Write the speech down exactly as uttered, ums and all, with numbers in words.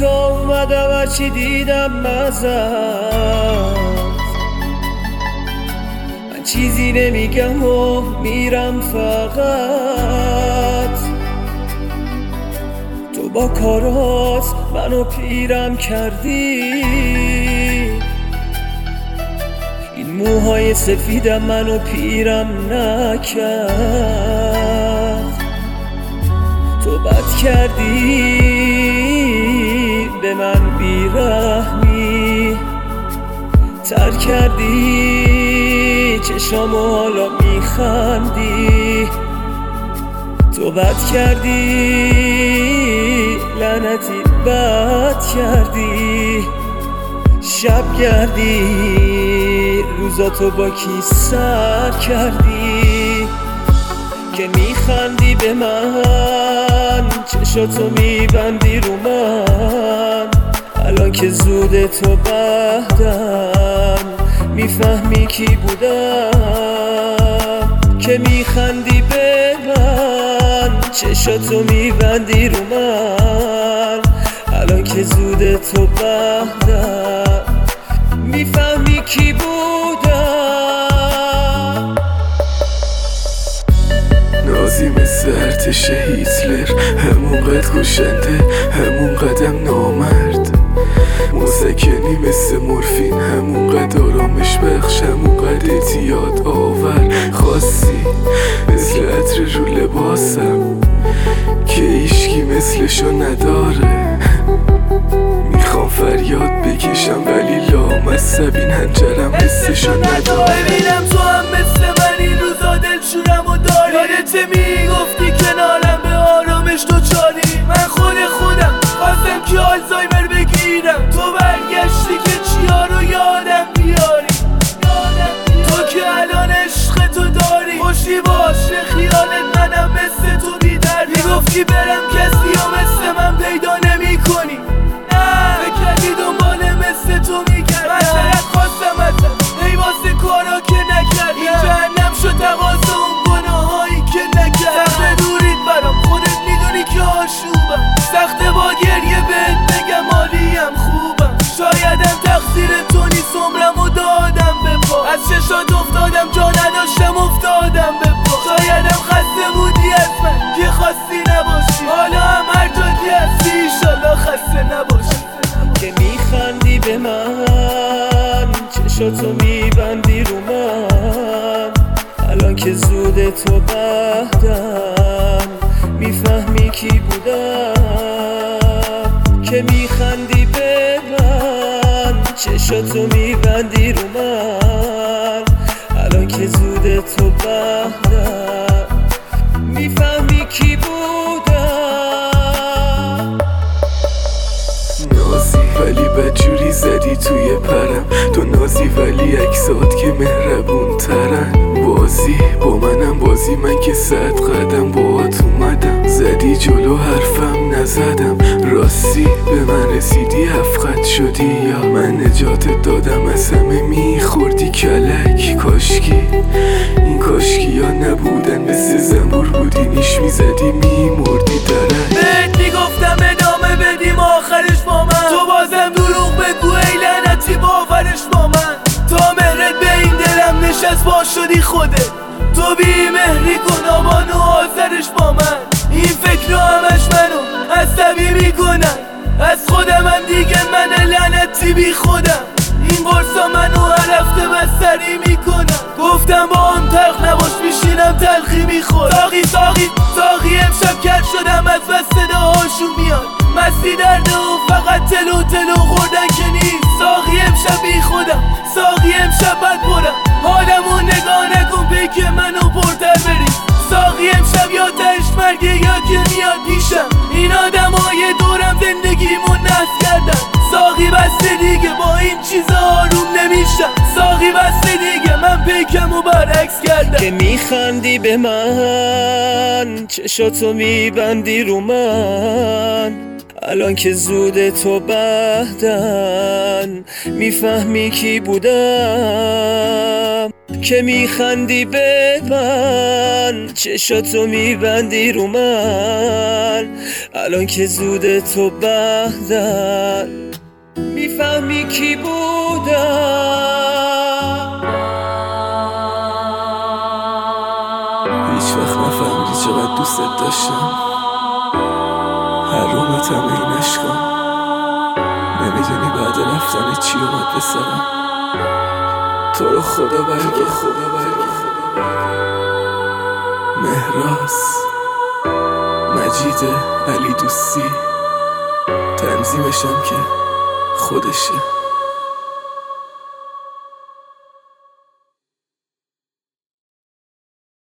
تو اومدم هرچی دیدم مزد، من چیزی نمیگم و میرم فقط. تو با کارات منو پیرم کردی، این موهای سفیدم منو پیرم نکرد. تو بد کردی به من بیرحمی، تر کردی چشامو حالا میخندی. تو بد کردی لعنتی بد کردی، شب گردی روزاتو با کی سر کردی که میخندی به من، چشاتو میبندی رو من. الان که زوده تو بعدم میفهمی کی بودم، که میخندی به من، چشاتو میبندی رو من. الان که زوده تو بعدم میفهمی کی بودم. نازی مثل ارتش هیتلر، همون قد گوشنده همون قدم نامرد. مسکنی مثل مورفین، همون قد آرامش بخش همون قد اعتیاد آور. خاصی مثل عطر رو لباسم که ایشکی مثلشو نداره. میخوام فریاد بکشم ولی لامصبین هنجرم حسشو نداره. ببینم تو هم مثل من این روزا دلشورم و داری. یادته میگفتی کنارم به آرامش تو چاری. من خود خودم خواستم که آلزایمر بگیرم، تو برگشتی که چیا رو یادم بیاری. تو که الان عشق تو داری، خوشی باش خیالت منم مثل تو بیدردم. میگفتی برم کسی ها مثل من پیدا نمی کنی، فکر کردی دنباله مثل تو میگردم. معذرت خواستم ازت ای واسه کارا که نکردی، این جهنم شد تقاضا اون گناهایی که نکردم. سخت دوریت برام خودت میدونی که آشوبم، سخت با گریه بهت بگم حالیم خوبم. شایدم تقصیر تو نیست عمرمو دادم به پا، از چشات افتادم جا نداشتم افتادم به پا. شایدم خسته بودی از من که خواستی نباشی، حالا هم هر جا که هستی ایشالله خسته نباشی. که میخندی به من، چشاتو میبندی رو من. الان که زوده تو بعدم میفهمی کی بودم، که میخندی به من، چشاتو میبندی رو من. الان که زوده تو بعدم میفهمی کی بودم. نازی ولی بدجوری زدی توی پرم، تو نازی ولی اکسات که مهربون ترن. بازی با منم بازی، من که صد قدم باهات اومدم، زدی جلو حرفم نزدم. راستی به من رسیدی هفت شدی یا من نجاتت دادم، از همه میخوردی کلک. کاشکی این کاشکی ها نبودن، مثل زنبور بودی نیش میزدی میمردی درک. بهت میگفتم ادامه بدیم آخرش با من، تو بازم دروغ بگو ای لعنتی باورش با من. تا مهرت به این دلم نشست با شدی خودت، تو بی مهری کن آبان و آذرش با من. این فکر همش منو عصبی میکنن، از خودم هم دیگه من لعنتی بی خودم. این قرصا منو هر هفته بستری میکنم، گفتم با هم تلخ نباش میشینم تلخی میخور. ساقی ساقی ساقی امشب کرد شدم از بس صداهاشون میاد، مستی درده و فقط تلو تلو خوردن که نیست. ساقی امشب بی خودم، ساقی امشب بد برم، حالمو نگاه نکن پیک منو پرتر بری. ساقی امشب یا تهش مرگه یا که میاد پیشم، این آدم های دورم زندگیمو نحس کردن. ساقی بسته دیگه با این چیزا آروم نمیشم، ساقی بسته دیگه من پیکمو برعکس کردم. که میخندی به من، چشاتو میبندی رو من. الان که زوده تو بعدن میفهمی کی بودم، که میخندی به من، چشاتو میبندی رو من. الان که زود تو بعدن میفهمی کی بودم. هیچ وقت نفهمیدی چقدر دوستت داشتم، هر رومتم این عشقم. نمیدونی بعد رفتن چی اومد به سرم. تو رو خدا برگه، خدا برگه. مهراز، مجید علی دوستی، تنظیمشم که خودشه.